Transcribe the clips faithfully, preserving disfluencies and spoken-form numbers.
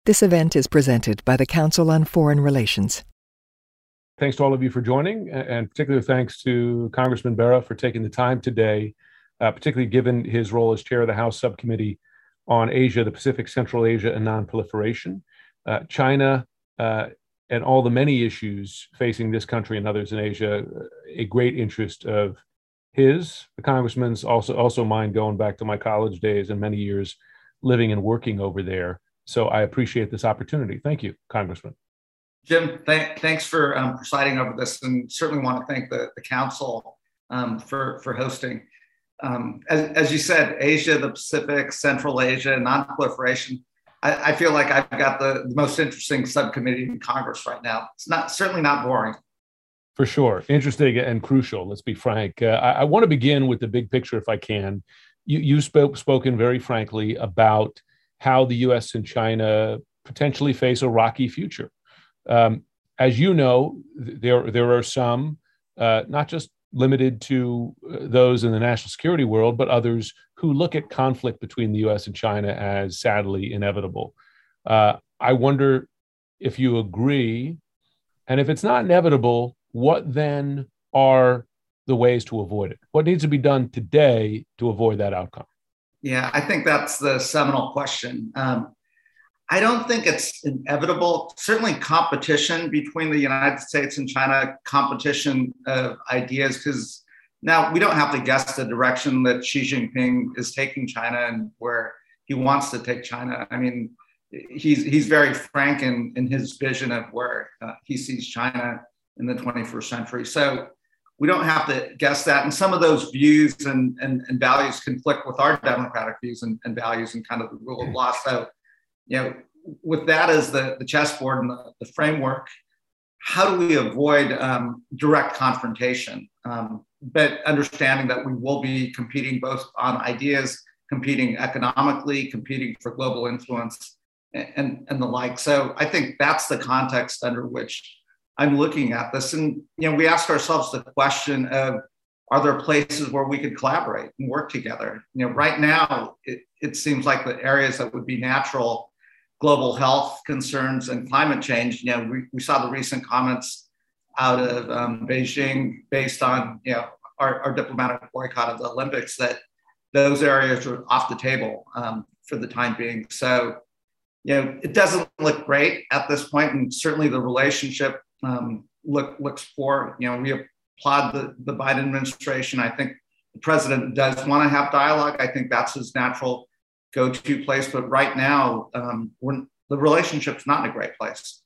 This event is presented by the Council on Foreign Relations. Thanks to all of you for joining, and particularly thanks to Congressman Bera for taking the time today, uh, particularly given his role as chair of the House Subcommittee on Asia, the Pacific, Central Asia, and Nonproliferation. Uh, China uh, and all the many issues facing this country and others in Asia, a great interest of his, the congressman's, also, also mine, going back to my college days and many years living and working over there. So I appreciate this opportunity. Thank you, Congressman. Jim, th- thanks for um, presiding over this, and certainly want to thank the, the council um, for, for hosting. Um, as, as you said, Asia, the Pacific, Central Asia, non-proliferation. I, I feel like I've got the, the most interesting subcommittee in Congress right now. It's not certainly not boring. For sure. Interesting and crucial, let's be frank. Uh, I, I want to begin with the big picture, if I can. You, you spoke spoken very frankly about how the U S and China potentially face a rocky future. Um, as you know, there, there are some, uh, not just limited to those in the national security world, but others who look at conflict between the U S and China as sadly inevitable. Uh, I wonder if you agree, and if it's not inevitable, what then are the ways to avoid it? What needs to be done today to avoid that outcome? Yeah, I think that's the seminal question. Um, I don't think it's inevitable. Certainly competition between the United States and China, competition of ideas, because now we don't have to guess the direction that Xi Jinping is taking China and where he wants to take China. I mean, he's he's very frank in, in his vision of where uh, he sees China in the twenty-first century. So we don't have to guess that. And some of those views and, and, and values conflict with our democratic views and, and values and kind of the rule of law. So, you know, with that as the, the chessboard and the, the framework, how do we avoid um, direct confrontation? Um, but understanding that we will be competing both on ideas, competing economically, competing for global influence, and, and, and the like. So I think that's the context under which I'm looking at this. And, you know, we ask ourselves the question of, are there places where we could collaborate and work together? You know, right now, it, it seems like the areas that would be natural, global health concerns and climate change. You know, we, we saw the recent comments out of um, Beijing based on, you know, our, our diplomatic boycott of the Olympics, that those areas are off the table um, for the time being. So, you know, it doesn't look great at this point, and certainly the relationship um, look, looks poor. You know, we applaud the, the Biden administration. I think the president does want to have dialogue. I think that's his natural go-to place. But right now, um, we're, the relationship's not in a great place.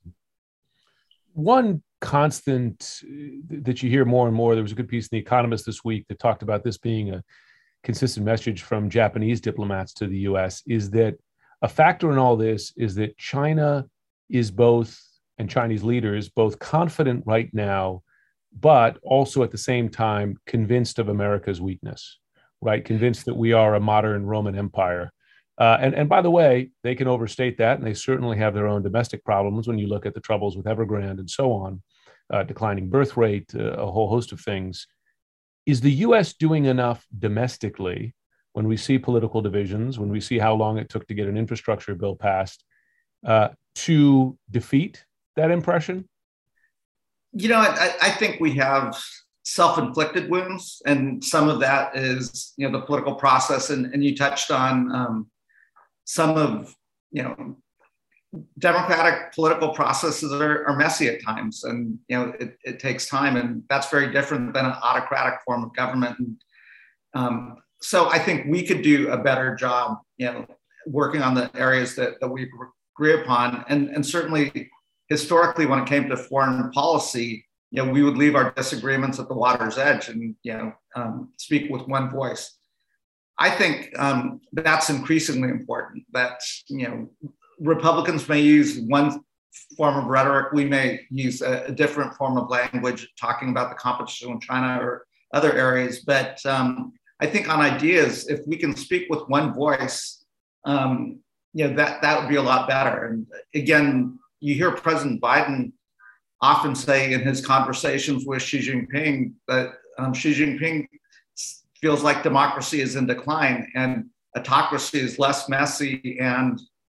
One constant that you hear more and more, there was a good piece in The Economist this week that talked about this being a consistent message from Japanese diplomats to the U S, is that a factor in all this is that China is both, and Chinese leaders, both confident right now, but also at the same time convinced of America's weakness, right? Convinced that we are a modern Roman Empire. Uh, and, and by the way, they can overstate that, and they certainly have their own domestic problems when you look at the troubles with Evergrande and so on, uh, declining birth rate, uh, a whole host of things. Is the U S doing enough domestically when we see political divisions, when we see how long it took to get an infrastructure bill passed, uh, to defeat that impression? You know, I, I think we have self-inflicted wounds, and some of that is, you know, the political process. And, and you touched on um, some of, you know, democratic political processes are, are messy at times, and, you know, it, it takes time, and that's very different than an autocratic form of government. And um, so I think we could do a better job, you know, working on the areas that, that we agree upon. And, and certainly, historically, when it came to foreign policy, you know, we would leave our disagreements at the water's edge and, you know, um, speak with one voice. I think um, that's increasingly important, that, you know, Republicans may use one form of rhetoric. We may use a, a different form of language, talking about the competition with China or other areas. But um, I think on ideas, if we can speak with one voice, um, you know, that, that would be a lot better. And again, you hear President Biden often say in his conversations with Xi Jinping that um, Xi Jinping feels like democracy is in decline and autocracy is less messy and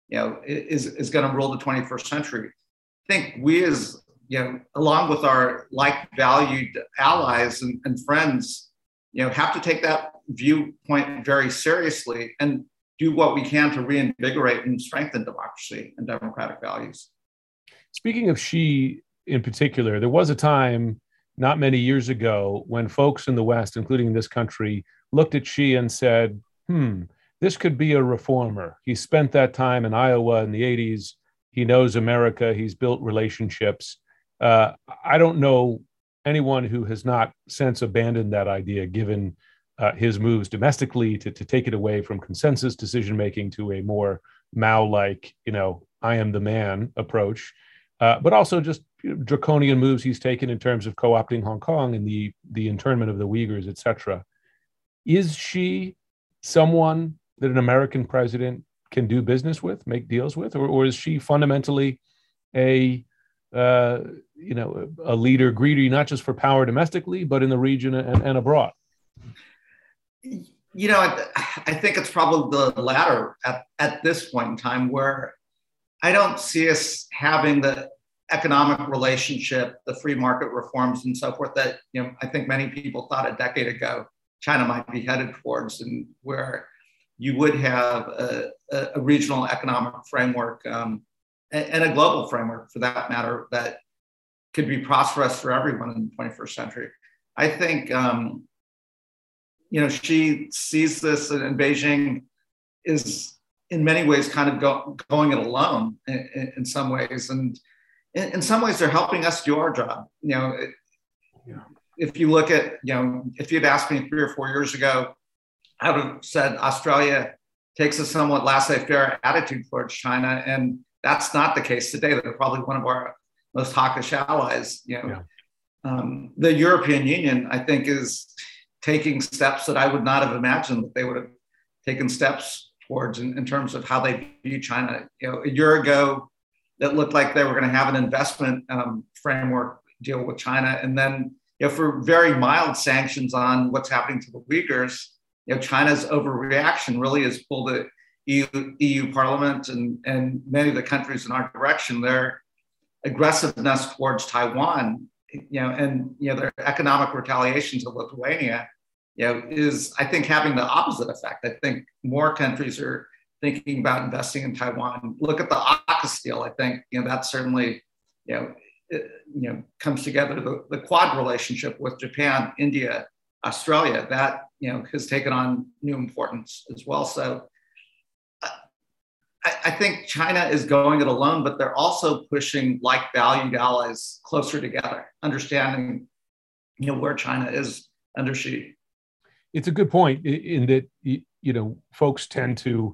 you know, is, is going to rule the twenty-first century. I think we as, you know, along with our like valued allies and, and friends, you know, have to take that viewpoint very seriously and do what we can to reinvigorate and strengthen democracy and democratic values. Speaking of Xi in particular, there was a time not many years ago when folks in the West, including this country, looked at Xi and said, hmm, this could be a reformer. He spent that time in Iowa in the eighties. He knows America. He's built relationships. Uh, I don't know anyone who has not since abandoned that idea, given uh, his moves domestically to, to take it away from consensus decision-making to a more Mao-like, you know, I am the man approach, uh, but also just draconian moves he's taken in terms of co-opting Hong Kong and the, the internment of the Uyghurs, et cetera. Is Xi someone that an American president can do business with, make deals with, or, or is Xi fundamentally a uh, you know, a leader greedy not just for power domestically, but in the region and, and abroad? You know, I, I think it's probably the latter at, at this point in time, where I don't see us having the economic relationship, the free market reforms and so forth that, you know, I think many people thought a decade ago China might be headed towards, and where you would have a, a regional economic framework um, and a global framework, for that matter, that could be prosperous for everyone in the twenty-first century. I think, um, you know, Xi sees this, and Beijing is in many ways kind of go, going it alone in, in some ways. And in, in some ways, they're helping us do our job. You know, it, yeah. If you look at, you know, if you'd asked me three or four years ago, I would have said Australia takes a somewhat laissez-faire attitude towards China. And that's not the case today. They're probably one of our most hawkish allies. You know, yeah. um, the European Union, I think, is taking steps that I would not have imagined that they would have taken steps towards in, in terms of how they view China. You know, a year ago, it looked like they were going to have an investment um, framework deal with China, and then, you know, for very mild sanctions on what's happening to the Uyghurs, you know, China's overreaction really has pulled the E U, E U Parliament and, and many of the countries in our direction. Their aggressiveness towards Taiwan, you know, and, you know, their economic retaliations of Lithuania, you know, is, I think, having the opposite effect. I think more countries are thinking about investing in Taiwan. Look at the AUKUS deal. I think, you know, that certainly, you know, it, you know, comes together. The, the Quad relationship with Japan, India, Australia, that, you know, has taken on new importance as well. So I, I think China is going it alone, but they're also pushing like valued allies closer together, understanding, you know, where China is under Xi. It's a good point in that, you know, folks tend to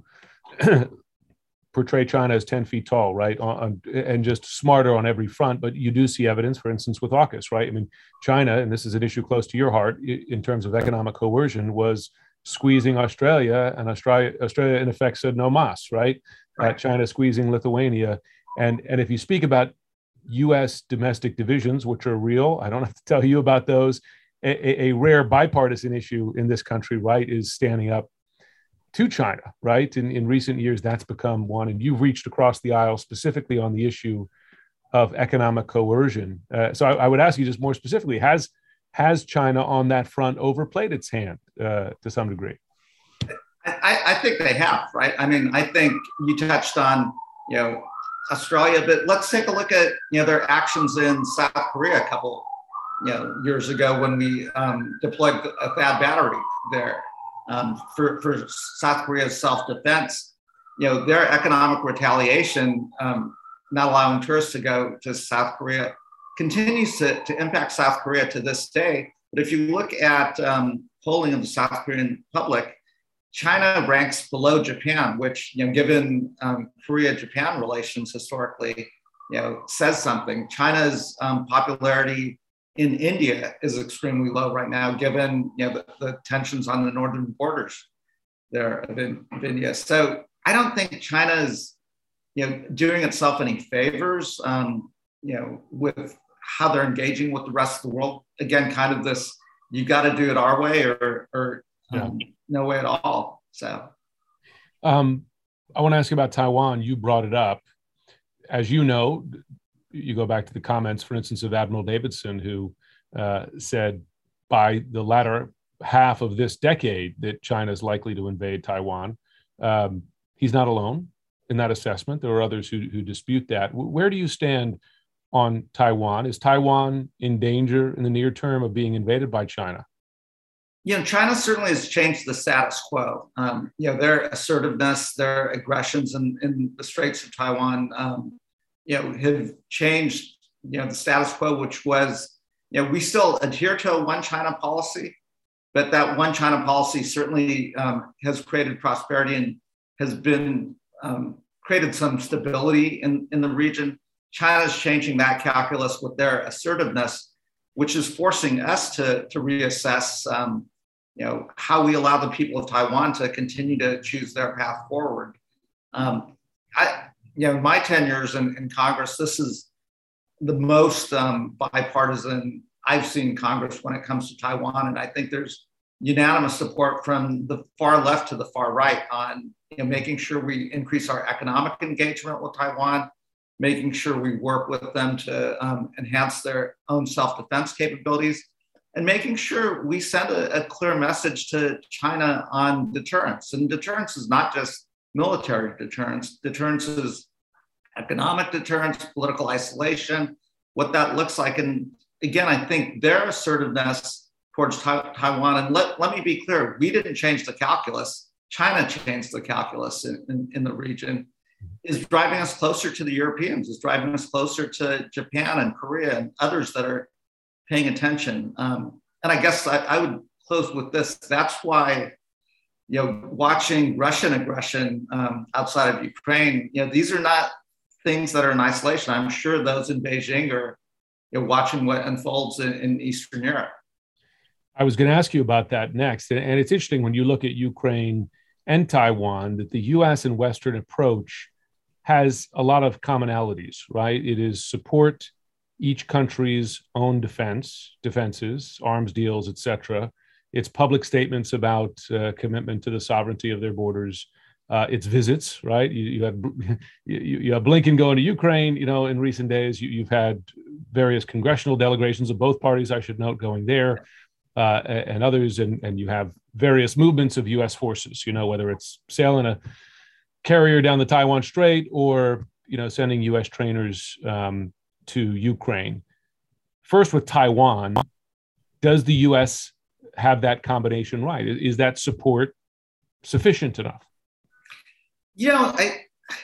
portray China as ten feet tall, right? On, and just smarter on every front. But you do see evidence, for instance, with AUKUS, right? I mean, China, and this is an issue close to your heart in terms of economic coercion, was squeezing Australia, and Australia, Australia in effect said no mas, right? right. Uh, China squeezing Lithuania. And, and if you speak about U S domestic divisions, which are real, I don't have to tell you about those, a, a rare bipartisan issue in this country, right, is standing up to China, right? In, in recent years, that's become one, and you've reached across the aisle specifically on the issue of economic coercion. Uh, so I, I would ask you just more specifically, has has China on that front overplayed its hand uh, to some degree? I, I think they have, right? I mean, I think you touched on, you know, Australia, but let's take a look at, you know, their actions in South Korea a couple, you know, years ago when we um, deployed a THAAD battery there. Um, for, for South Korea's self-defense, you know, their economic retaliation, um, not allowing tourists to go to South Korea, continues to, to impact South Korea to this day. But if you look at um, polling of the South Korean public, China ranks below Japan, which, you know, given um, Korea-Japan relations historically, you know, says something. China's um, popularity in India is extremely low right now, given, you know, the, the tensions on the northern borders there of, in, of India. So I don't think China is, you know, doing itself any favors, um, you know, with how they're engaging with the rest of the world. Again, kind of this, you got to do it our way or, or um, yeah. no way at all. So, um, I want to ask you about Taiwan. You brought it up. As you know, you go back to the comments, for instance, of Admiral Davidson, who uh, said by the latter half of this decade that China is likely to invade Taiwan. Um, he's not alone in that assessment. There are others who, who dispute that. Where do you stand on Taiwan? Is Taiwan in danger in the near term of being invaded by China? You know, China certainly has changed the status quo. Um, you know, their assertiveness, their aggressions in, in the Straits of Taiwan, um, you know, have changed, you know, the status quo, which was, you know, we still adhere to a one China policy, but that one China policy certainly um, has created prosperity and has been um, created some stability in, in the region. China's changing that calculus with their assertiveness, which is forcing us to, to reassess, um, you know, how we allow the people of Taiwan to continue to choose their path forward. Um, I, you know, my ten years in, in Congress, this is the most um, bipartisan I've seen Congress when it comes to Taiwan, and I think there's unanimous support from the far left to the far right on, you know, making sure we increase our economic engagement with Taiwan, making sure we work with them to um, enhance their own self-defense capabilities, and making sure we send a, a clear message to China on deterrence. And deterrence is not just military deterrence. Deterrence is economic deterrence, political isolation, what that looks like. And again, I think their assertiveness towards ta- Taiwan, and let, let me be clear, we didn't change the calculus. China changed the calculus in, in, in the region, is driving us closer to the Europeans, is driving us closer to Japan and Korea and others that are paying attention. Um, and I guess I, I would close with this. That's why, you know, watching Russian aggression um, outside of Ukraine, you know, these are not things that are in isolation. I'm sure those in Beijing are, you know, watching what unfolds in, in Eastern Europe. I was going to ask you about that next. And, and it's interesting when you look at Ukraine and Taiwan that the U S and Western approach has a lot of commonalities, right? It is support each country's own defense, defenses, arms deals, et cetera. It's public statements about uh, commitment to the sovereignty of their borders. Uh, it's visits, right? You, you had you, you have Blinken going to Ukraine. You know, in recent days, you, you've had various congressional delegations of both parties, I should note, going there, uh, and others, and and you have various movements of U S forces. You know, whether it's sailing a carrier down the Taiwan Strait or, you know, sending U S trainers um, to Ukraine. First, with Taiwan, does the U S have that combination right? Is that support sufficient enough? You know, I,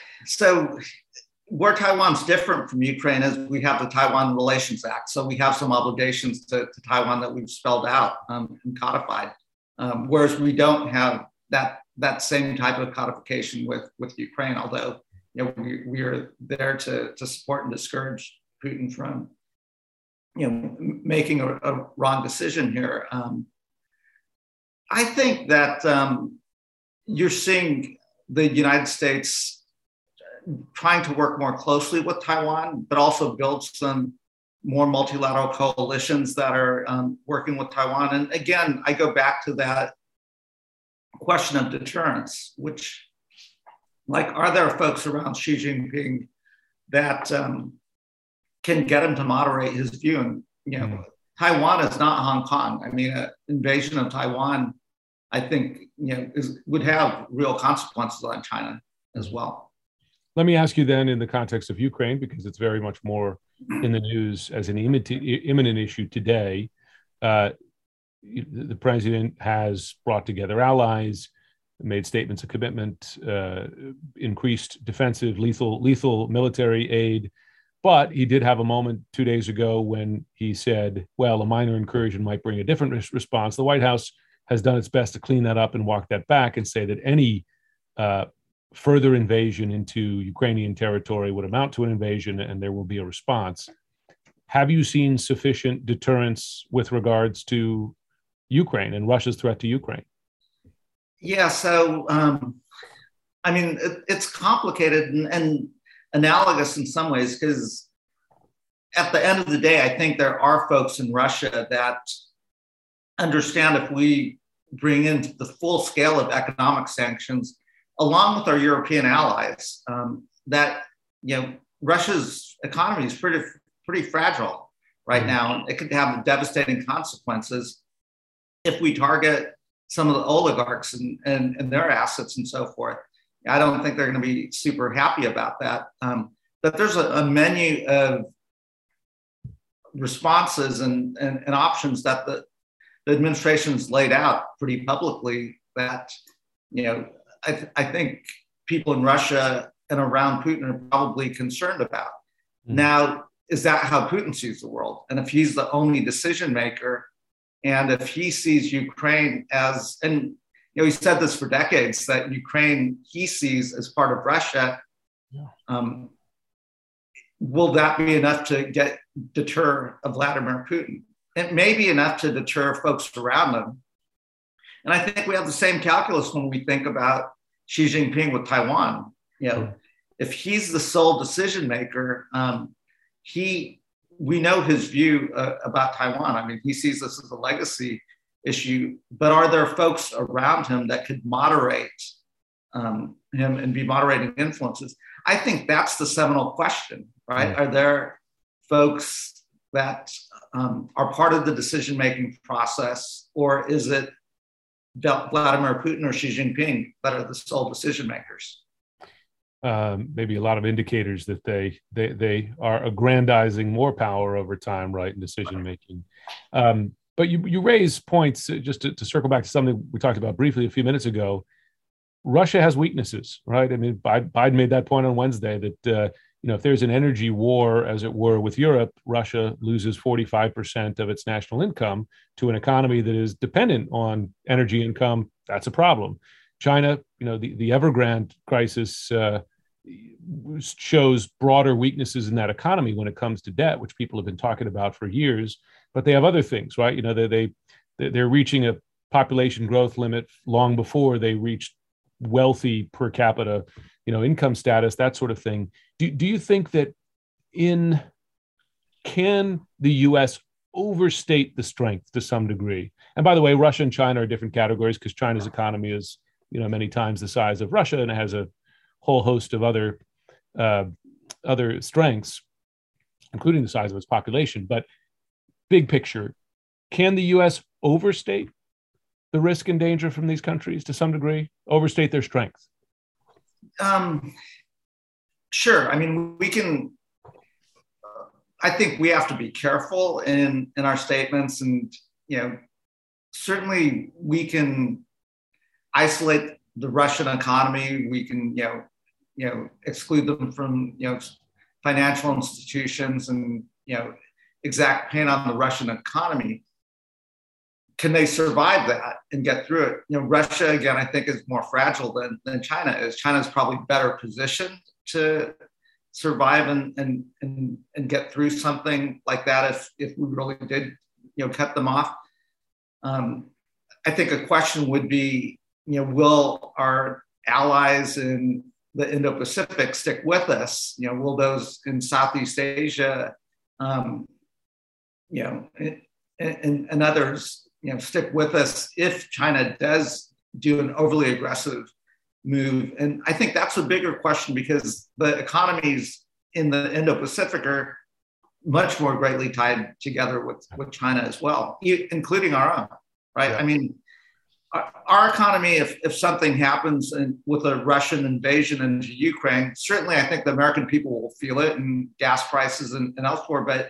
so where Taiwan's different from Ukraine is we have the Taiwan Relations Act. So we have some obligations to, to Taiwan that we've spelled out um, and codified, um, whereas we don't have that that same type of codification with, with Ukraine, although, you know, we, we are there to, to support and discourage Putin from, you know, making a, a wrong decision here. Um, I think that um, you're seeing the United States trying to work more closely with Taiwan, but also build some more multilateral coalitions that are um, working with Taiwan. And again, I go back to that question of deterrence, which, like, are there folks around Xi Jinping that um, can get him to moderate his view? And, you know, mm-hmm. Taiwan is not Hong Kong. I mean, an invasion of Taiwan, I think, you know, is, would have real consequences on China as well. Let me ask you then, in the context of Ukraine, because it's very much more in the news as an imminent issue today. Uh, the president has brought together allies, made statements of commitment, uh, increased defensive, lethal, lethal military aid. But he did have a moment two days ago when he said, well, a minor incursion might bring a different res- response. The White House has done its best to clean that up and walk that back and say that any uh, further invasion into Ukrainian territory would amount to an invasion and there will be a response. Have you seen sufficient deterrence with regards to Ukraine and Russia's threat to Ukraine? Yeah, so, um, I mean, it, it's complicated and, and analogous in some ways, because at the end of the day, I think there are folks in Russia that understand if we bring in the full scale of economic sanctions, along with our European allies, um, that you know Russia's economy is pretty pretty fragile right now. It could have devastating consequences if we target some of the oligarchs and, and, and their assets and so forth. I don't think they're going to be super happy about that. Um, but there's a, a menu of responses and, and, and options that the, the administration's laid out pretty publicly that, you know, I, th- I think people in Russia and around Putin are probably concerned about. Mm-hmm. Now, is that how Putin sees the world? And if he's the only decision maker, and if he sees Ukraine as, and you know, he said this for decades, that Ukraine he sees as part of Russia, yeah. um, will that be enough to get deter Vladimir Putin? It may be enough to deter folks around him. And I think we have the same calculus when we think about Xi Jinping with Taiwan. You know, yeah. if he's the sole decision maker, um, he we know his view uh, about Taiwan. I mean, he sees this as a legacy issue, but are there folks around him that could moderate um, him and be moderating influences? I think that's the seminal question, right? Mm-hmm. Are there folks that um, are part of the decision-making process, or is it Vladimir Putin or Xi Jinping that are the sole decision makers? Um, maybe a lot of indicators that they they they are aggrandizing more power over time, right, in decision making. Um, but you you raise points uh, just to, to circle back to something we talked about briefly a few minutes ago. Russia has weaknesses, right? I mean, Biden made that point on Wednesday that uh, you know if there's an energy war, as it were, with Europe, Russia loses forty-five percent of its national income to an economy that is dependent on energy income. That's a problem. China, you know, the the Evergrande crisis. Uh, shows broader weaknesses in that economy when it comes to debt, which people have been talking about for years. But they have other things, right? You know, they they they're reaching a population growth limit long before they reached wealthy per capita, you know, income status, that sort of thing. Do do you think that in can the U S overstate the strength to some degree? And by the way, Russia and China are different categories because China's economy is, you know, many times the size of Russia, and it has a whole host of other uh, other strengths, including the size of its population. But big picture, can the U S overstate the risk and danger from these countries to some degree, overstate their strength? Um, sure. I mean, we can, uh, I think we have to be careful in, in our statements, and, you know, certainly we can isolate the Russian economy. We can, you know, you know, exclude them from, you know, financial institutions and, you know, exact pain on the Russian economy. Can they survive that and get through it? You know, Russia, again, I think is more fragile than, than China is. China's probably better positioned to survive and, and, and, and get through something like that if, if we really did, you know, cut them off. Um, I think a question would be, you know, will our allies in the Indo-Pacific stick with us? You know, will those in Southeast Asia, um, you know, and, and, and others, you know, stick with us if China does do an overly aggressive move? And I think that's a bigger question because the economies in the Indo-Pacific are much more greatly tied together with, with China as well, including our own, right? Yeah. I mean, our economy, if, if something happens in, with a Russian invasion into Ukraine, certainly I think the American people will feel it in gas prices and, and elsewhere. But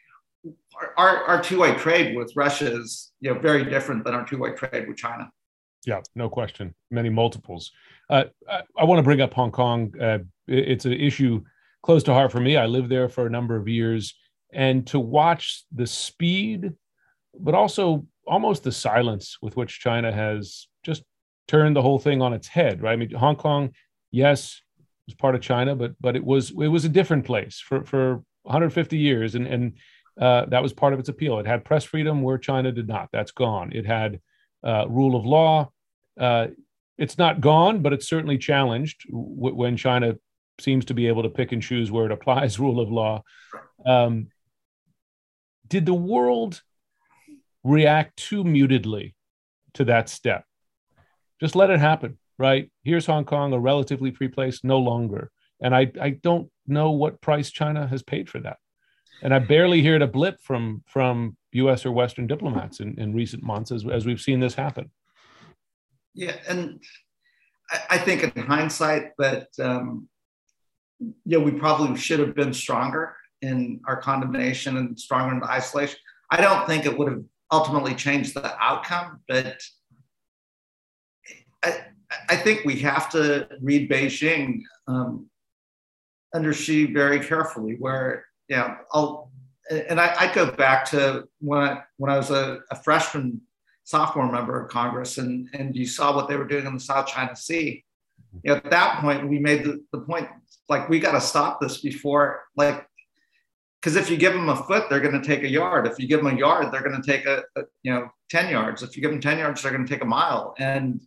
our, our two-way trade with Russia is, you know, very different than our two-way trade with China. Yeah, no question. Many multiples. Uh, I, I want to bring up Hong Kong. Uh, it, it's an issue close to heart for me. I lived there for a number of years, and to watch the speed, but also almost the silence with which China has just turned the whole thing on its head, right? I mean, Hong Kong, yes, was part of China, but but it was it was a different place for for one hundred fifty years, and and uh, that was part of its appeal. It had press freedom where China did not. That's gone. It had uh, rule of law. Uh, it's not gone, but it's certainly challenged w- when China seems to be able to pick and choose where it applies rule of law. Um, did the world react too mutedly to that step? Just let it happen. right? Here's Hong Kong, a relatively free place, no longer. And I, I don't know what price China has paid for that. And I barely heard a blip from from U S or Western diplomats in, in recent months as, as we've seen this happen. Yeah, and I, I think in hindsight that um, you know, we probably should have been stronger in our condemnation and stronger in the isolation. I don't think it would have ultimately changed the outcome, but I, I think we have to read Beijing um, under Xi very carefully, where, you know, I'll, and I, I go back to when I, when I was a, a freshman, sophomore member of Congress, and, and you saw what they were doing in the South China Sea. You know, at that point, we made the, the point, like, we got to stop this before, like, because if you give them a foot, they're going to take a yard. If you give them a yard, they're going to take a, a, you know, ten yards. If you give them ten yards, they're going to take a mile. And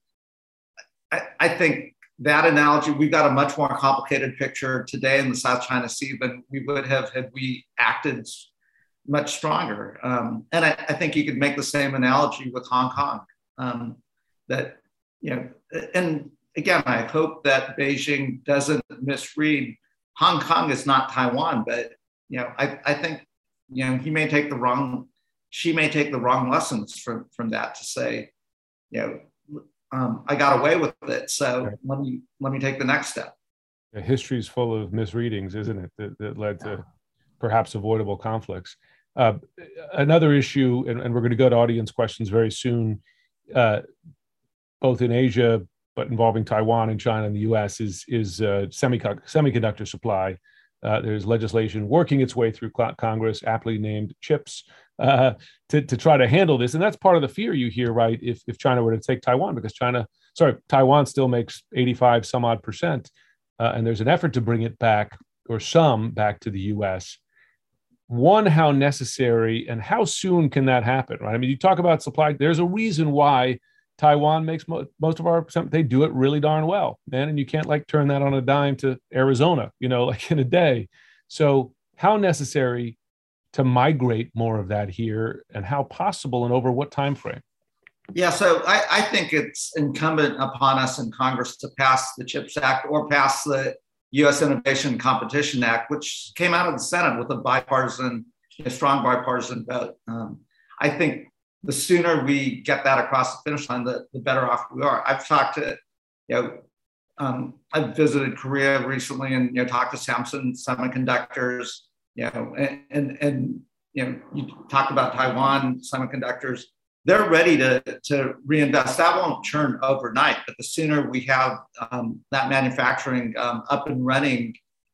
I, I think that analogy, we've got a much more complicated picture today in the South China Sea than we would have had we acted much stronger. Um, and I, I think you could make the same analogy with Hong Kong. Um, that, you know, and again, I hope that Beijing doesn't misread. Hong Kong is not Taiwan, but, you know, I, I think, you know, he may take the wrong, she may take the wrong lessons from, from that to say, you know, um, I got away with it, so right. let me let me take the next step. Yeah, history is full of misreadings, isn't it, that, that led to perhaps avoidable conflicts. Uh, another issue, and, and we're going to go to audience questions very soon, uh, both in Asia, but involving Taiwan and China and the U S, is, is uh, semiconductor, semiconductor supply. Uh, there's legislation working its way through Congress, aptly named CHIPS, uh, to, to try to handle this. And that's part of the fear you hear, right, if, if China were to take Taiwan, because China, sorry, Taiwan still makes eighty-five some odd percent. Uh, and there's an effort to bring it back, or some back to the U S. One, how necessary and how soon can that happen, right? I mean, you talk about supply. There's a reason why Taiwan makes mo- most of our, they do it really darn well, man. And you can't like turn that on a dime to Arizona, you know, like in a day. So how necessary to migrate more of that here, and how possible and over what time frame? Yeah, so I, I think it's incumbent upon us in Congress to pass the CHIPS Act or pass the U S Innovation Competition Act, which came out of the Senate with a bipartisan, a strong bipartisan vote. Um, I think the sooner we get that across the finish line, the, the better off we are. I've talked to, you know, um, I've visited Korea recently and, you know, talked to Samsung Semiconductors, you know, and, and, and you know, you talked about Taiwan Semiconductors. They're ready to, to reinvest. That won't churn overnight, but the sooner we have um, that manufacturing um, up and running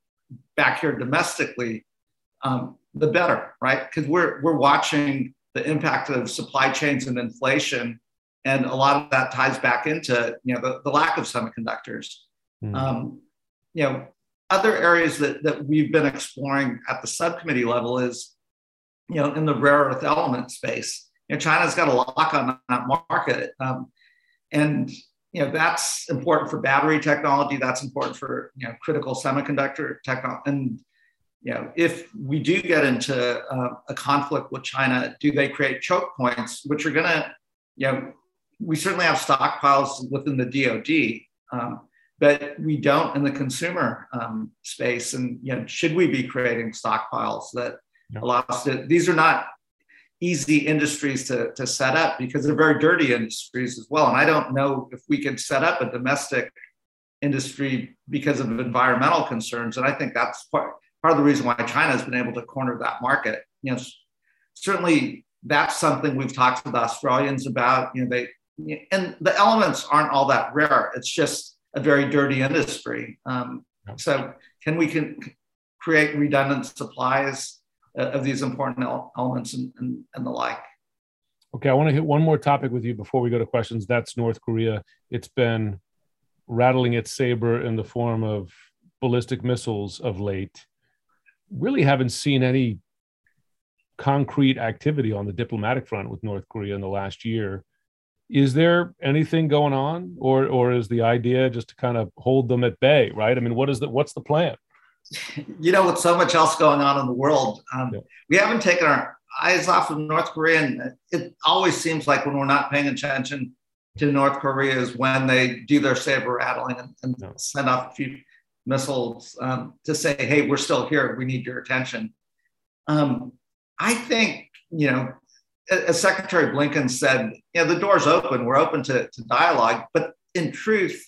back here domestically, um, the better, right? Because we're we're watching the impact of supply chains and inflation, and a lot of that ties back into, you know, the, the lack of semiconductors. Mm. Um, you know, other areas that that we've been exploring at the subcommittee level is, you know, in the rare earth element space. You know, China's got a lock on that market. Um, and, you know, that's important for battery technology. That's important for, you know, critical semiconductor technology. And, you know, if we do get into uh, a conflict with China, do they create choke points, which are going to, you know, we certainly have stockpiles within the D O D, um, but we don't in the consumer um, space. And, you know, should we be creating stockpiles that no. allow us to, these are not easy industries to, to set up, because they're very dirty industries as well. And I don't know if we could set up a domestic industry because of environmental concerns. And I think that's part, part of the reason why China has been able to corner that market. You know, certainly that's something we've talked to the Australians about. You know, they, and the elements aren't all that rare. It's just a very dirty industry. Um, so can we can create redundant supplies of these important elements and, and, and the like. Okay, I want to hit one more topic with you before we go to questions. That's North Korea. It's been rattling its saber in the form of ballistic missiles of late. Really haven't seen any concrete activity on the diplomatic front with North Korea in the last year. Is there anything going on, or or is the idea just to kind of hold them at bay, right? I mean, what is the what's the plan? You know, with so much else going on in the world, um, yeah. we haven't taken our eyes off of North Korea. And it always seems like when we're not paying attention, to North Korea is when they do their saber rattling and, and no. send off a few missiles um, to say, hey, we're still here. We need your attention. Um, I think, you know, as Secretary Blinken said, you know, the door's open. We're open to, to dialogue. But in truth,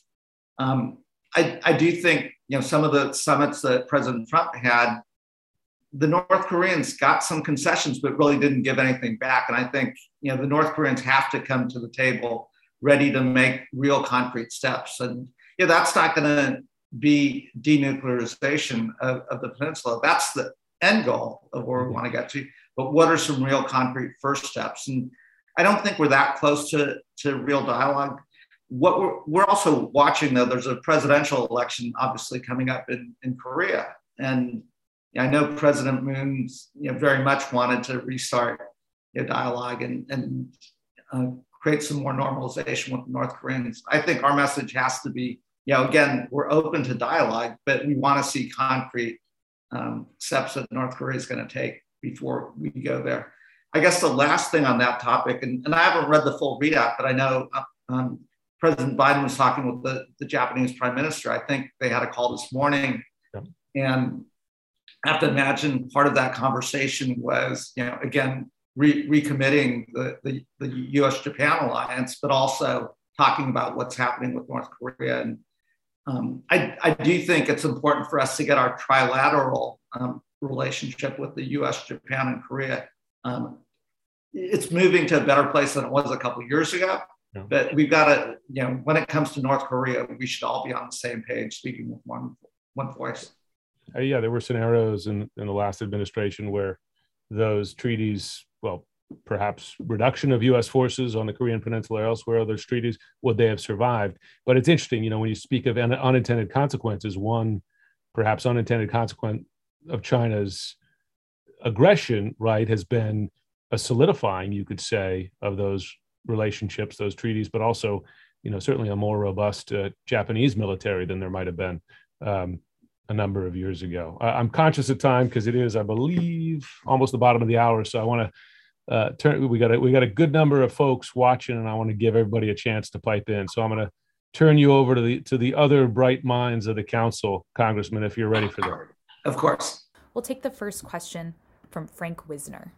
um, I, I do think, you know, some of the summits that President Trump had, the North Koreans got some concessions, but really didn't give anything back. And I think, you know, the North Koreans have to come to the table ready to make real concrete steps. And, you know, that's not going to be denuclearization of, of the peninsula. That's the end goal of where we want to get to. But what are some real concrete first steps? And I don't think we're that close to, to real dialogue. What we're, we're also watching, though, there's a presidential election obviously coming up in, in Korea. And I know President Moon's, you know, very much wanted to restart, you know, dialogue and, and uh, create some more normalization with the North Koreans. I think our message has to be, you know, again, we're open to dialogue, but we want to see concrete um, steps that North Korea is going to take before we go there. I guess the last thing on that topic, and, and I haven't read the full readout, but I know um, President Biden was talking with the, the Japanese Prime Minister. I think they had a call this morning. Yeah. And I have to imagine part of that conversation was, you know, again, re- recommitting the, the, the U S Japan alliance, but also talking about what's happening with North Korea. And um, I, I do think it's important for us to get our trilateral um, relationship with the U S, Japan, and Korea. Um, it's moving to a better place than it was a couple of years ago. Yeah. But we've got to, you know, when it comes to North Korea, we should all be on the same page, speaking with one one voice. Uh, yeah, there were scenarios in, in the last administration where those treaties, well, perhaps reduction of U S forces on the Korean Peninsula or elsewhere, those treaties, would they have survived? But it's interesting, you know, when you speak of un- unintended consequences, one perhaps unintended consequence of China's aggression, right, has been a solidifying, you could say, of those relationships, those treaties, but also, you know, certainly a more robust uh, Japanese military than there might have been um, a number of years ago. I- I'm conscious of time because it is, I believe, almost the bottom of the hour. So I want to uh, turn. We got a, we got a good number of folks watching, and I want to give everybody a chance to pipe in. So I'm going to turn you over to the to the other bright minds of the council, Congressman, if you're ready for that. Of course. We'll take the first question from Frank Wisner.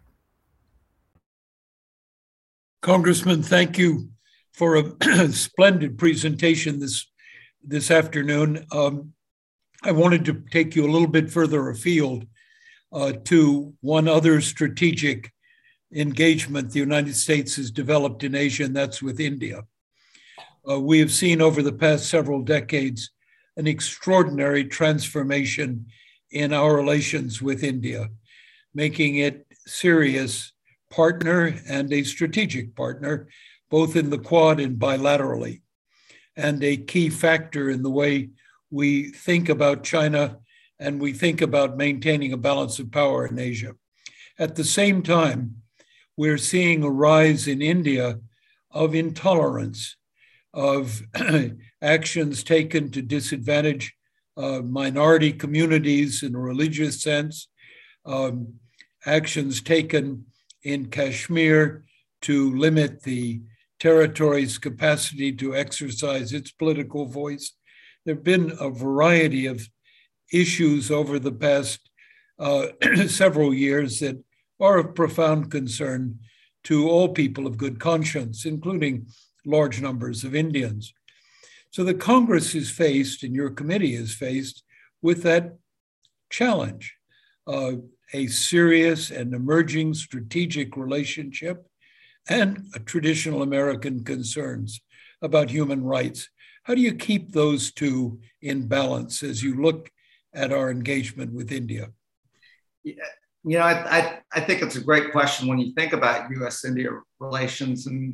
Congressman, thank you for a splendid presentation this this afternoon. Um, I wanted to take you a little bit further afield uh, to one other strategic engagement the United States has developed in Asia, and that's with India. Uh, we have seen over the past several decades an extraordinary transformation in our relations with India, making it serious partner and a strategic partner, both in the Quad and bilaterally, and a key factor in the way we think about China and we think about maintaining a balance of power in Asia. At the same time, we're seeing a rise in India of intolerance, of actions taken to disadvantage uh, minority communities in a religious sense, um, actions taken in Kashmir to limit the territory's capacity to exercise its political voice. There have been a variety of issues over the past uh, several years that are of profound concern to all people of good conscience, including large numbers of Indians. So the Congress is faced, and your committee is faced, with that challenge, uh, a serious and emerging strategic relationship and a traditional American concerns about human rights. How do you keep those two in balance as you look at our engagement with India? Yeah. You know, I, I, I think it's a great question when you think about U S India relations. And,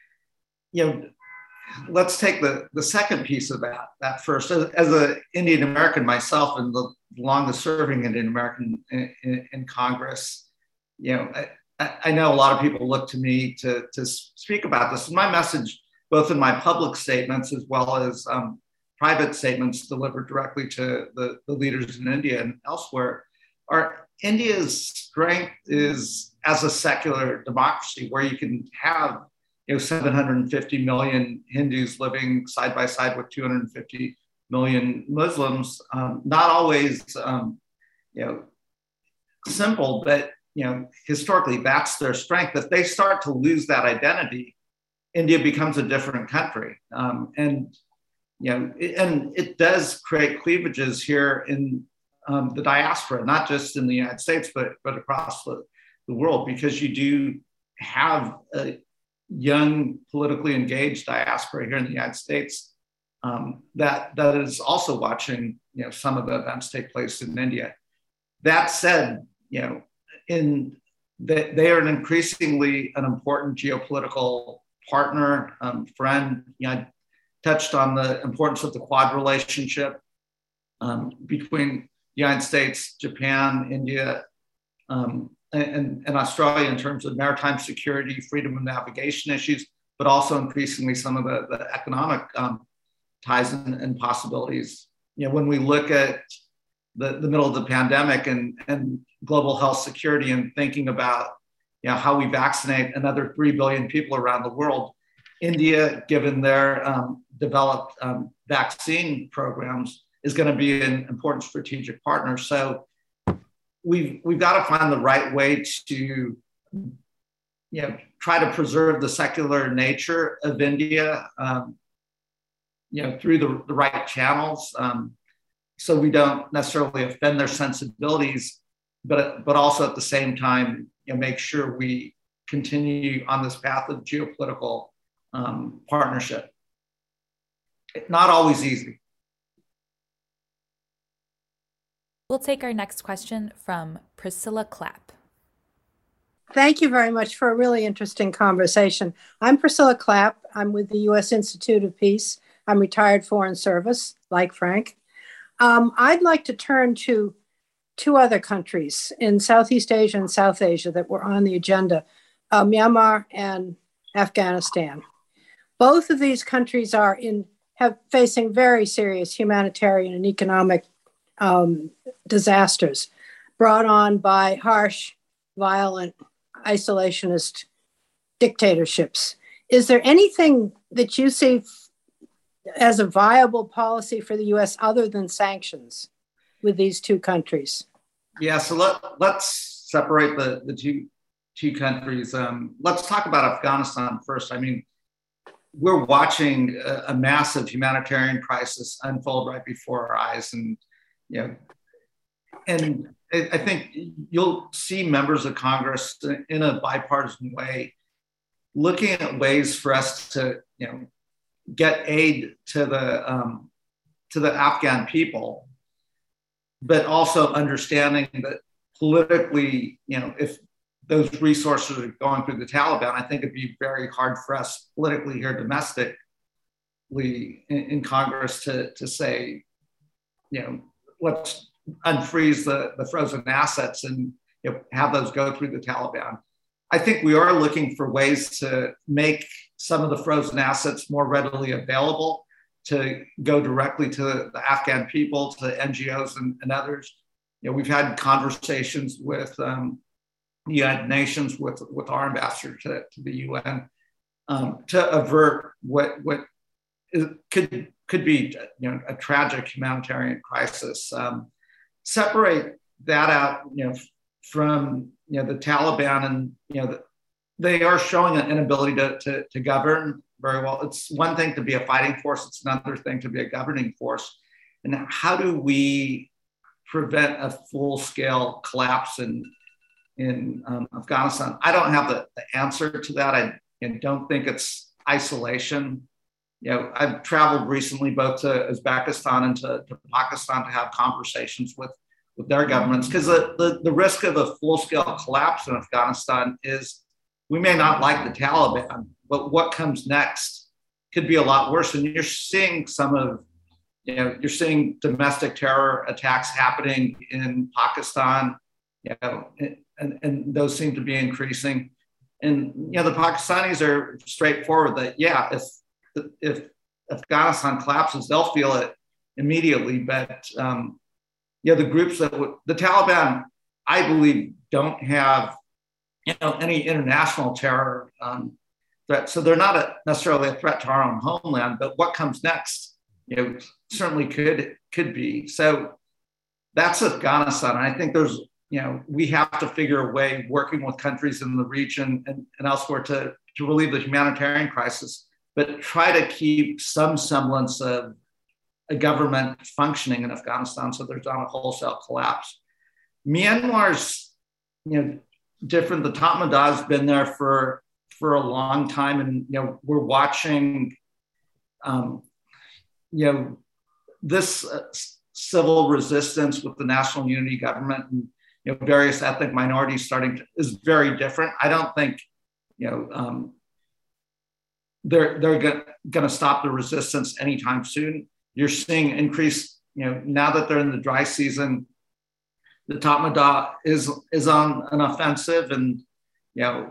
you know, let's take the, the second piece of that, that first. As, as an Indian American myself and the longest serving Indian American in, in, in Congress, you know, I, I know a lot of people look to me to, to speak about this. And my message, both in my public statements as well as um, private statements delivered directly to the, the leaders in India and elsewhere, are India's strength is as a secular democracy where you can have you know, seven hundred fifty million Hindus living side by side with two hundred fifty million Muslims. Um, not always, um, you know, simple, but, you know, historically that's their strength. If they start to lose that identity, India becomes a different country. Um, and, you know, it, and it does create cleavages here in um, the diaspora, not just in the United States, but, but across the, the world, because you do have a young, politically engaged diaspora here in the United States um, that, that is also watching, you know, some of the events take place in India. That said, you know, in the, they are an increasingly an important geopolitical partner, um, friend. You know, I touched on the importance of the Quad relationship um, between the United States, Japan, India, um, and, and Australia in terms of maritime security, freedom of navigation issues, but also increasingly some of the, the economic um, ties and, and possibilities. You know, when we look at the, the middle of the pandemic and, and global health security and thinking about, you know, how we vaccinate another three billion people around the world, India, given their um, developed um, vaccine programs, is going to be an important strategic partner. So we've, we've got to find the right way to, you know, try to preserve the secular nature of India, um, you know, through the, the right channels. Um, so we don't necessarily offend their sensibilities, but, but also at the same time, you know, make sure we continue on this path of geopolitical um, partnership. Not always easy. We'll take our next question from Priscilla Clapp. Thank you very much for a really interesting conversation. I'm Priscilla Clapp. I'm with the U S Institute of Peace. I'm retired Foreign Service, like Frank. Um, I'd like to turn to two other countries in Southeast Asia and South Asia that were on the agenda, uh, Myanmar and Afghanistan. Both of these countries are in have facing very serious humanitarian and economic um, disasters brought on by harsh, violent, isolationist dictatorships. Is there anything that you see as a viable policy for the U S other than sanctions with these two countries? Yeah, so let, let's separate the, the two, two countries. Um, let's talk about Afghanistan first. I mean, we're watching a, a massive humanitarian crisis unfold right before our eyes. And, you know, and I, I think you'll see members of Congress in a bipartisan way looking at ways for us to, you know, get aid to the um, to the Afghan people, but also understanding that politically, you know, if those resources are going through the Taliban, I think it'd be very hard for us politically here domestically in, in Congress to, to say, you know, let's unfreeze the, the frozen assets and, you know, have those go through the Taliban. I think we are looking for ways to make some of the frozen assets more readily available to go directly to the Afghan people, to N G Os and, and others. You know, we've had conversations with um, the United Nations, with, with our ambassador to, to the U N, um, to avert what what is, could could be, you know, a tragic humanitarian crisis. Um, separate that out, you know, from, you know, the Taliban, and, you know, the, they are showing an inability to, to, to govern very well. It's one thing to be a fighting force. It's another thing to be a governing force. And how do we prevent a full-scale collapse in, in um, Afghanistan? I don't have the, the answer to that. I, I don't think it's isolation. You know, I've traveled recently both to Uzbekistan and to, to Pakistan to have conversations with, with their governments, because the, the, the risk of a full-scale collapse in Afghanistan is we may not like the Taliban, but what comes next could be a lot worse. And you're seeing some of, you know, you're seeing domestic terror attacks happening in Pakistan, you know, and, and those seem to be increasing. And, you know, the Pakistanis are straightforward that, yeah, if, if Afghanistan collapses, they'll feel it immediately. But, um, you know, the groups that would, the Taliban, I believe, don't have, you know, any international terror um, threat. So they're not a, necessarily a threat to our own homeland, but what comes next, you know, certainly could could be. So that's Afghanistan. And I think there's, you know, we have to figure a way, working with countries in the region and, and elsewhere, to, to relieve the humanitarian crisis, but try to keep some semblance of a government functioning in Afghanistan so there's not a wholesale collapse. Myanmar's, you know, different. The Tatmadaw has been there for, for a long time. And, you know, we're watching, um, you know, this uh, civil resistance with the National Unity Government and, you know, various ethnic minorities starting to, is very different. I don't think, you know, um, they're, they're going to stop the resistance anytime soon. You're seeing increase, you know, now that they're in the dry season, the Tatmadaw is, is on an offensive. And, you know,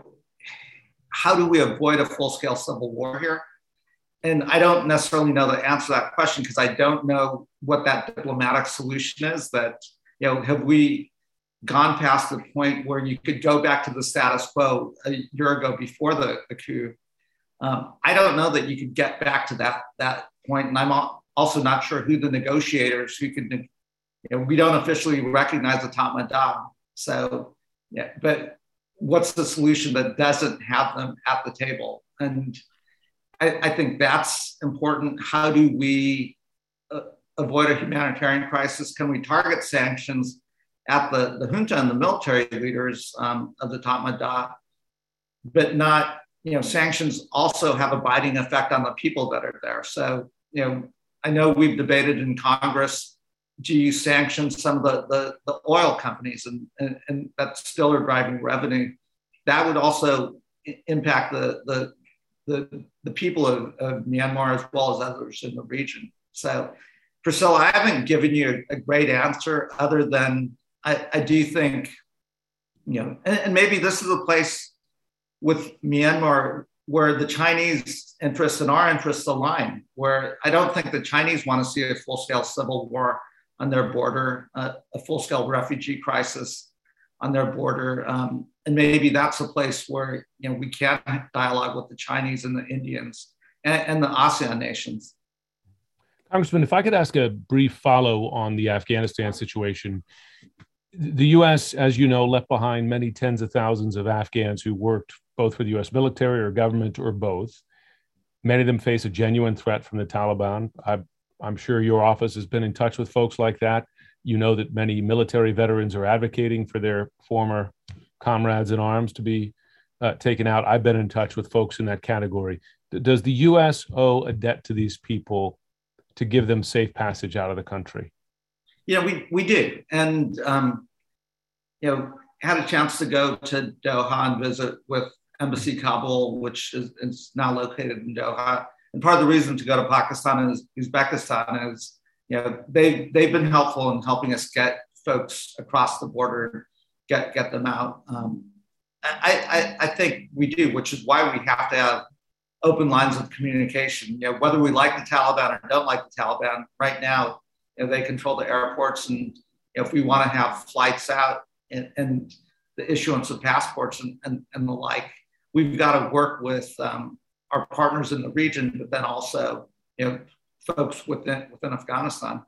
how do we avoid a full-scale civil war here? And I don't necessarily know the answer to that question, because I don't know what that diplomatic solution is. That, you know, have we gone past the point where you could go back to the status quo a year ago before the, the coup? Um, I don't know that you could get back to that, that point. And I'm also not sure who the negotiators who could, you know, we don't officially recognize the Tatmadaw. So, yeah, but what's the solution that doesn't have them at the table? And I, I think that's important. How do we uh, avoid a humanitarian crisis? Can we target sanctions at the, the junta and the military leaders um, of the Tatmadaw, but not, you know, sanctions also have a binding effect on the people that are there. So, you know, I know we've debated in Congress, do you sanction some of the, the, the oil companies and, and, and that still are driving revenue? That would also impact the, the, the, the people of, of Myanmar as well as others in the region. So, Priscilla, I haven't given you a, a great answer other than I, I do think, you know, and, and maybe this is a place with Myanmar where the Chinese interests and our interests align, where I don't think the Chinese want to see a full-scale civil war on their border, uh, a full-scale refugee crisis on their border. Um, and maybe that's a place where, you know, we can dialogue with the Chinese and the Indians and, and the ASEAN nations. Congressman, if I could ask a brief follow on the Afghanistan situation. The U S, as you know, left behind many tens of thousands of Afghans who worked both for the U S military or government or both. Many of them face a genuine threat from the Taliban. I, I'm sure your office has been in touch with folks like that. You know that many military veterans are advocating for their former comrades in arms to be uh, taken out. I've been in touch with folks in that category. Does the U S owe a debt to these people to give them safe passage out of the country? Yeah, we, we do. And, um, you know, had a chance to go to Doha and visit with Embassy Kabul, which is, is now located in Doha. And part of the reason to go to Pakistan and Uzbekistan is, you know, they, they've been helpful in helping us get folks across the border, get, get them out. Um, I, I, I think we do, which is why we have to have open lines of communication. You know, whether we like the Taliban or don't like the Taliban, right now, you know, they control the airports, and you know, if we want to have flights out and, and the issuance of passports and, and, and the like, we've got to work with um, our partners in the region, but then also, you know, folks within within Afghanistan.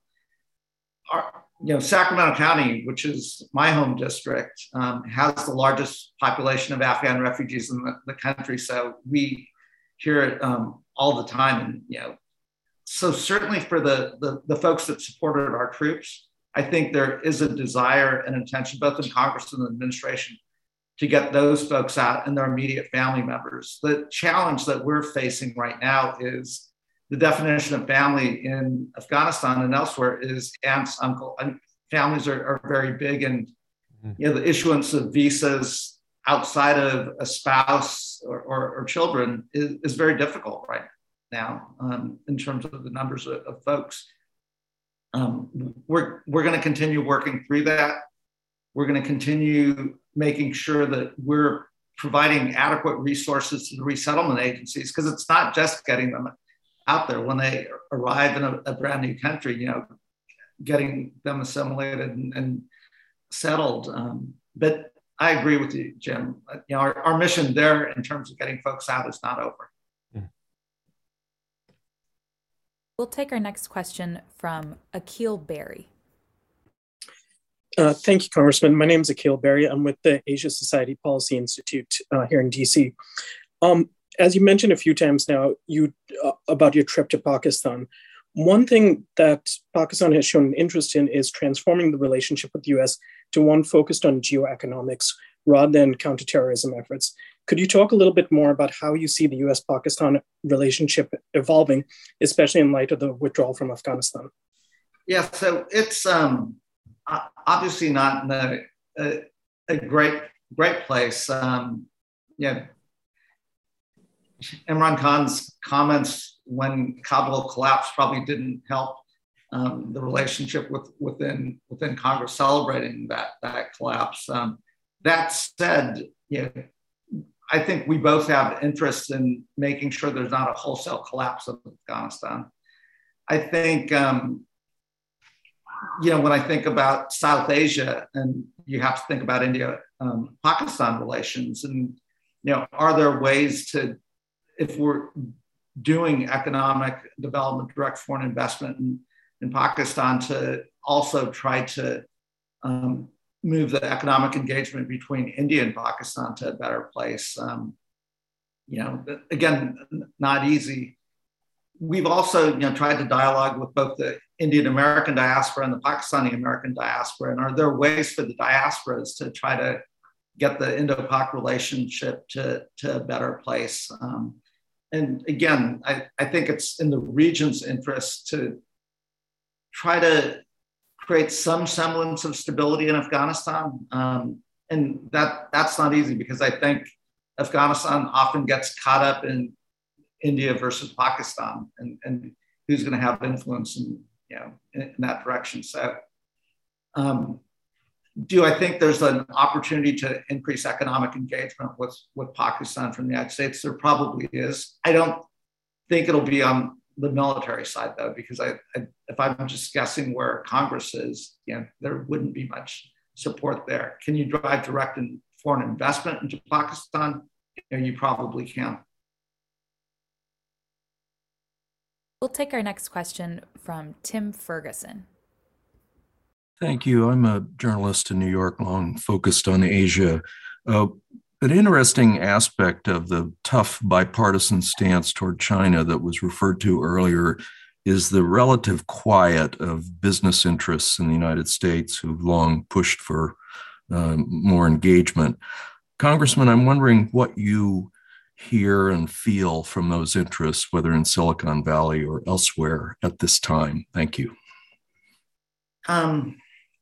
Our, you know, Sacramento County, which is my home district, um, has the largest population of Afghan refugees in the, the country. So we hear it um, all the time, and you know. So certainly for the, the, the folks that supported our troops, I think there is a desire and intention, both in Congress and the administration, to get those folks out and their immediate family members. The challenge that we're facing right now is the definition of family in Afghanistan and elsewhere is aunts, uncle, and families are, are very big. And you know, the issuance of visas outside of a spouse or, or, or children is, is very difficult right now. now um, in terms of the numbers of, of folks. Um, we're we're going to continue working through that. We're going to continue making sure that we're providing adequate resources to the resettlement agencies, because it's not just getting them out there when they arrive in a, a brand new country, you know, getting them assimilated and, and settled. Um, but I agree with you, Jim. You know, our, our mission there in terms of getting folks out is not over. We'll take our next question from Akil Berry. Uh, thank you, Congressman. My name is Akil Berry. I'm with the Asia Society Policy Institute uh, here in D C. Um, as you mentioned a few times now, you uh, about your trip to Pakistan. One thing that Pakistan has shown an interest in is transforming the relationship with the U S to one focused on geoeconomics rather than counterterrorism efforts. Could you talk a little bit more about how you see the U S Pakistan relationship evolving, especially in light of the withdrawal from Afghanistan? Yeah, so it's um, obviously not in a, a, a great great place. Um, yeah, Imran Khan's comments when Kabul collapsed probably didn't help um, the relationship with, within within Congress celebrating that that collapse. Um, that said, yeah, I think we both have interest in making sure there's not a wholesale collapse of Afghanistan. I think, um, you know, when I think about South Asia, and you have to think about India, um, Pakistan relations, and, you know, are there ways to, if we're doing economic development, direct foreign investment in, in Pakistan, to also try to um, move the economic engagement between India and Pakistan to a better place. Um, you know, again, not easy. We've also, you know, tried to dialogue with both the Indian American diaspora and the Pakistani American diaspora. And are there ways for the diasporas to try to get the Indo-Pak relationship to, to a better place? Um, and again, I, I think it's in the region's interest to try to create some semblance of stability in Afghanistan. Um, and that that's not easy, because I think Afghanistan often gets caught up in India versus Pakistan, and, and who's going to have influence in, you know, in, in that direction. So um, do I think there's an opportunity to increase economic engagement with, with Pakistan from the United States? There probably is. I don't think it'll be on the military side, though, because I, I, if I'm just guessing where Congress is, you know, there wouldn't be much support there. Can you drive direct and foreign investment into Pakistan? You know, you probably can. We'll take our next question from Tim Ferguson. Thank you. I'm a journalist in New York, long focused on Asia. Uh, An interesting aspect of the tough bipartisan stance toward China that was referred to earlier is the relative quiet of business interests in the United States who've long pushed for uh, more engagement. Congressman, I'm wondering what you hear and feel from those interests, whether in Silicon Valley or elsewhere at this time. Thank you. Um,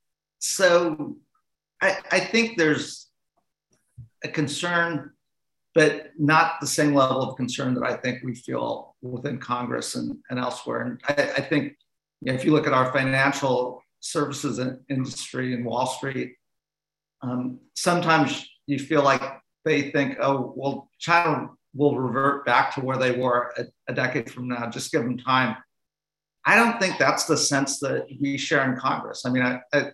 so I, I think there's a concern, but not the same level of concern that I think we feel within Congress and, and elsewhere. And I, I think, you know, if you look at our financial services industry in Wall Street, um, sometimes you feel like they think, oh, well, China will revert back to where they were a, a decade from now, just give them time. I don't think that's the sense that we share in Congress. I mean, I, I,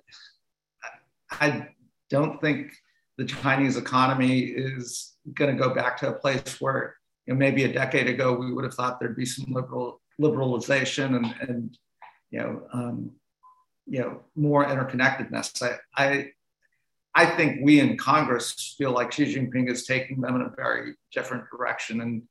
I don't think the Chinese economy is going to go back to a place where, you know, maybe a decade ago we would have thought there'd be some liberal liberalization and, and you know, um, you know, more interconnectedness. I, I, I think we in Congress feel like Xi Jinping is taking them in a very different direction, and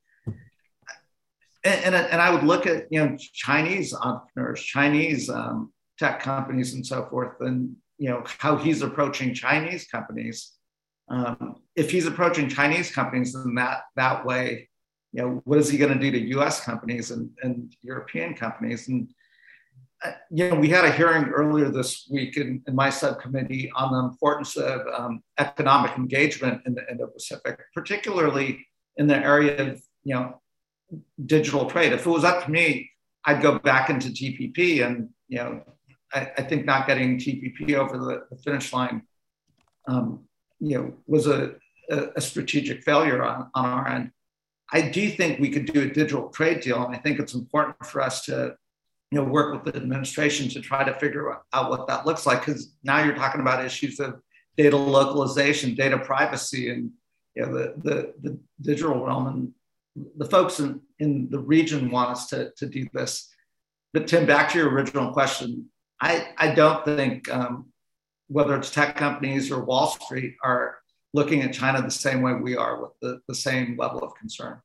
and, and I would look at, you know, Chinese entrepreneurs, Chinese um, tech companies, and so forth, and, you know, how he's approaching Chinese companies. Um, if he's approaching Chinese companies in that, that way, you know, what is he going to do to U S companies and, and European companies? And, uh, you know, we had a hearing earlier this week in, in my subcommittee on the importance of um, economic engagement in the Indo-Pacific, particularly in the area of, you know, digital trade. If it was up to me, I'd go back into T P P, and, you know, I, I think not getting T P P over the, the finish line um, you know, was a, a strategic failure on, on our end. I do think we could do a digital trade deal, and I think it's important for us to, you know, work with the administration to try to figure out what that looks like, because now you're talking about issues of data localization, data privacy, and you know, the, the, the digital realm. And the folks in, in the region want us to, to do this. But Tim, back to your original question, I, I don't think um, whether it's tech companies or Wall Street are looking at China the same way we are, with the, the same level of concern.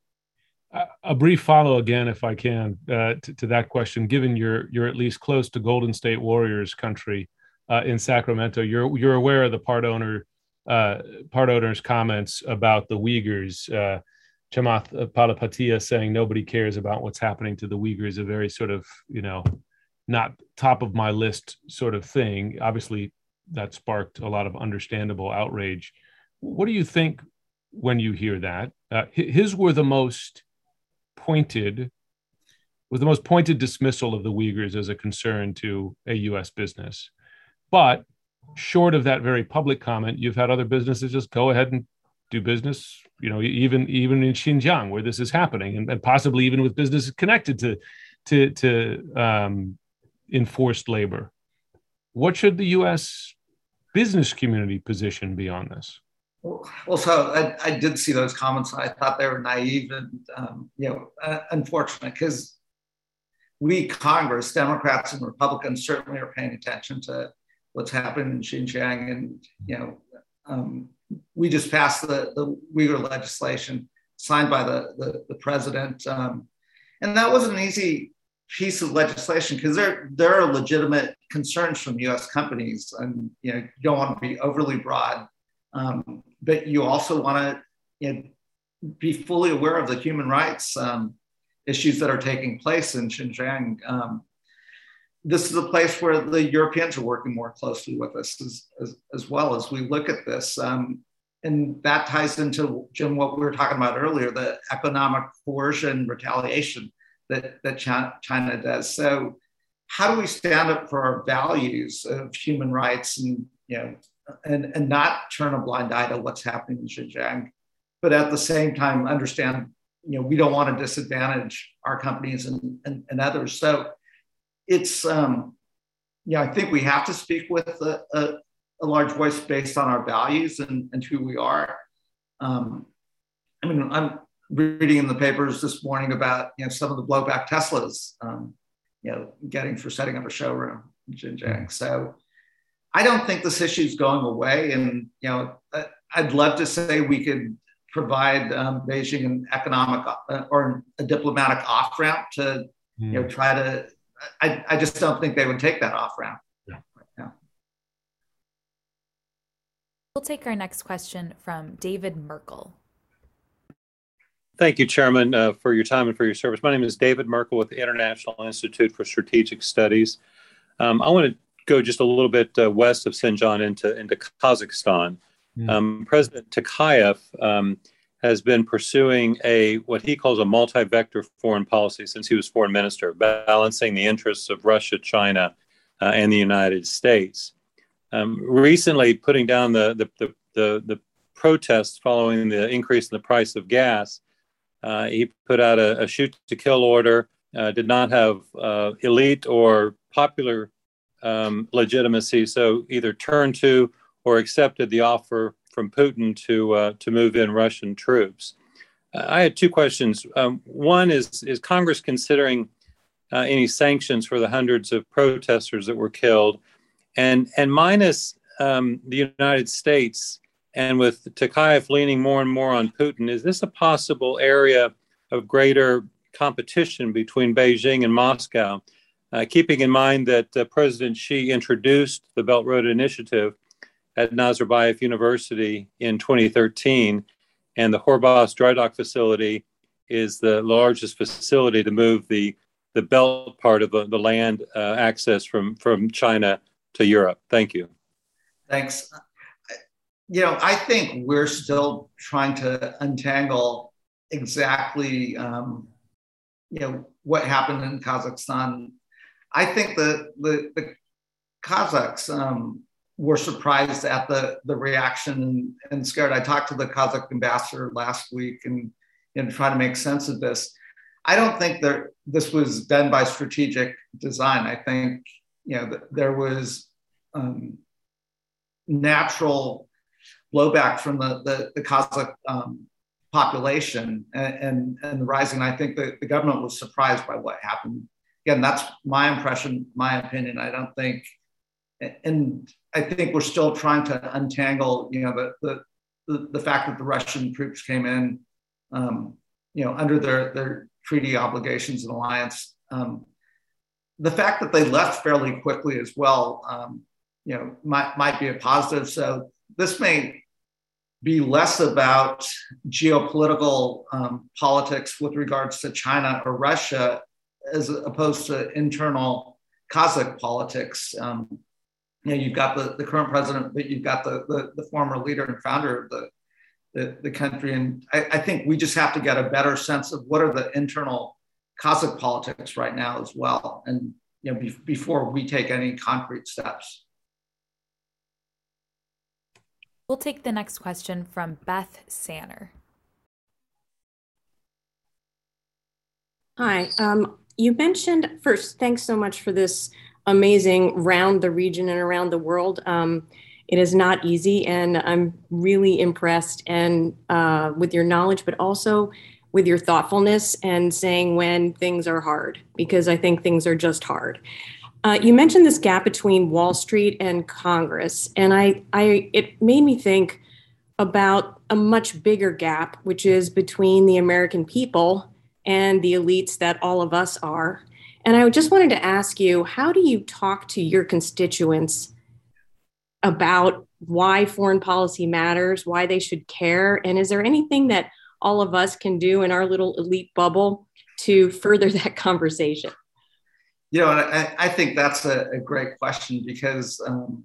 A brief follow again, if I can, uh, to, to that question. Given you're you're at least close to Golden State Warriors country uh, in Sacramento, you're you're aware of the part owner uh, part owner's comments about the Uyghurs. Uh, Chamath Palihapitiya saying nobody cares about what's happening to the Uyghurs, a very sort of, you know, not top of my list sort of thing. Obviously, that sparked a lot of understandable outrage. What do you think when you hear that? Uh, his were the most pointed, was the most pointed dismissal of the Uyghurs as a concern to a U S business. But short of that very public comment, you've had other businesses just go ahead and do business, you know, even even in Xinjiang where this is happening, and, and possibly even with businesses connected to to to um, enforced labor. What should the U S business community position be on this? Well, so I, I did see those comments. I thought they were naive and, um, you know, uh, unfortunate, because we, Congress, Democrats and Republicans, certainly are paying attention to what's happening in Xinjiang. And, you know, um, we just passed the, the Uyghur legislation signed by the, the, the president. Um, and that wasn't an easy piece of legislation, because there, there are legitimate concerns from U S companies. And, you know, you don't want to be overly broad. Um, but you also want to, you know, be fully aware of the human rights um, issues that are taking place in Xinjiang. Um, this is a place where the Europeans are working more closely with us as, as, as well as we look at this. Um, and that ties into, Jim, what we were talking about earlier, the economic coercion, retaliation that, that China, China does. So how do we stand up for our values of human rights and, you know, And, and not turn a blind eye to what's happening in Xinjiang, but at the same time understand, you know, we don't want to disadvantage our companies and, and, and others. So it's, um, yeah, I think we have to speak with a, a, a large voice based on our values and, and who we are. Um, I mean, I'm reading in the papers this morning about, you know, some of the blowback Tesla's, um, you know, getting for setting up a showroom in Xinjiang. So I don't think this issue is going away. And, you know, I'd love to say we could provide um, Beijing an economic uh, or a diplomatic off ramp to, mm. you know, try to, I, I just don't think they would take that off ramp. Yeah. Yeah. We'll take our next question from David Merkel. Thank you, Chairman, uh, for your time and for your service. My name is David Merkel with the International Institute for Strategic Studies. Um, I want to go just a little bit uh, west of Xinjiang into, into Kazakhstan. Mm. Um, President Tokayev um, has been pursuing a what he calls a multi-vector foreign policy since he was foreign minister, balancing the interests of Russia, China, uh, and the United States. Um, recently, putting down the, the, the, the, the protests following the increase in the price of gas, uh, he put out a, a shoot-to-kill order, uh, did not have uh, elite or popular Um, legitimacy, so either turned to or accepted the offer from Putin to uh, to move in Russian troops. Uh, I had two questions. Um, one is, is Congress considering uh, any sanctions for the hundreds of protesters that were killed? And, and minus um, the United States, and with Tokayev leaning more and more on Putin, is this a possible area of greater competition between Beijing and Moscow? Uh, keeping in mind that uh, President Xi introduced the Belt Road Initiative at Nazarbayev University in twenty thirteen, and the Horbaz dry dock facility is the largest facility to move the, the belt part of the, the land uh, access from, from China to Europe. Thank you. Thanks. You know, I think we're still trying to untangle exactly, um, you know, what happened in Kazakhstan. I think the, the, the Kazakhs um, were surprised at the, the reaction and, and scared. I talked to the Kazakh ambassador last week and, and trying to make sense of this. I don't think that this was done by strategic design. I think, you know, th- there was, um, natural blowback from the, the, the Kazakh um, population and, and, and the rising. I think the, the government was surprised by what happened. Again, that's my impression, my opinion. I don't think, and I think we're still trying to untangle, you know, the, the, the, the fact that the Russian troops came in, um, you know, under their, their treaty obligations and alliance. Um, the fact that they left fairly quickly as well, um, you know, might, might be a positive. So this may be less about geopolitical um, politics with regards to China or Russia, as opposed to internal Kazakh politics. Um, you know, you've got the, the current president, but you've got the, the, the former leader and founder of the, the, the country. And I, I think we just have to get a better sense of what are the internal Kazakh politics right now as well. And, you know, be, before we take any concrete steps. We'll take the next question from Beth Sanner. Hi. Um, you mentioned, first, thanks so much for this amazing round the region and around the world. Um, it is not easy, and I'm really impressed and uh, with your knowledge, but also with your thoughtfulness and saying when things are hard, because I think things are just hard. Uh, you mentioned this gap between Wall Street and Congress, and I, I, it made me think about a much bigger gap, which is between the American people and the elites that all of us are. And I just wanted to ask you, how do you talk to your constituents about why foreign policy matters, why they should care? And is there anything that all of us can do in our little elite bubble to further that conversation? You know, I, I think that's a, a great question because, um,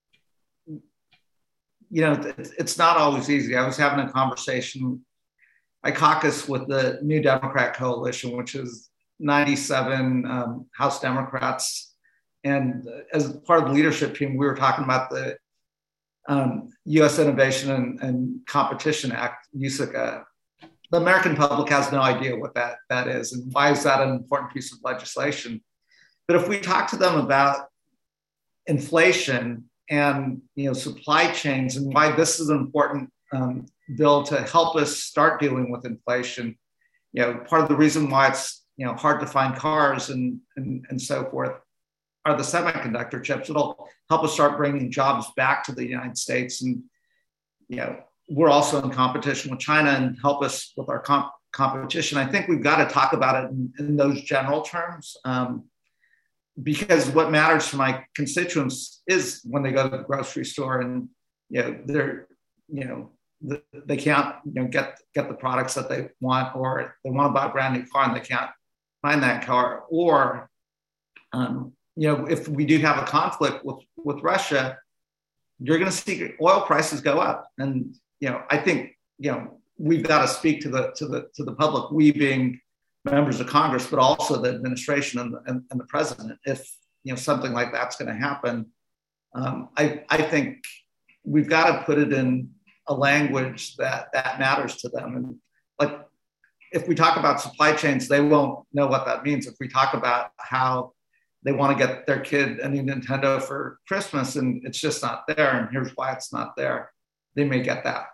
you know, it's, it's not always easy. I was having a conversation. I caucus with the New Democrat Coalition, which is ninety-seven um, House Democrats. And as part of the leadership team, we were talking about the um, U S Innovation and, and Competition Act, USICA. The American public has no idea what that, that is and why is that an important piece of legislation. But if we talk to them about inflation and, you know, supply chains and why this is an important um, bill to help us start dealing with inflation, you know, part of the reason why it's, you know, hard to find cars and, and, and so forth are the semiconductor chips. It'll help us start bringing jobs back to the United States. And, you know, we're also in competition with China and help us with our comp- competition. I think we've got to talk about it in, in those general terms. Um, Because what matters to my constituents is when they go to the grocery store and, you know, they're, you know, the, they can't, you know, get get the products that they want, or they want to buy a brand new car and they can't find that car, or, um, you know, if we do have a conflict with with Russia, you're going to see oil prices go up, and you know, I think, you know, we've got to speak to the to the to the public. We being members of Congress, but also the administration and the, and, and the president. If, you know, something like that's going to happen, um, I, I think we've got to put it in a language that that matters to them. And like, if we talk about supply chains, they won't know what that means. If we talk about how they want to get their kid a new Nintendo for Christmas and it's just not there, and here's why it's not there, they may get that.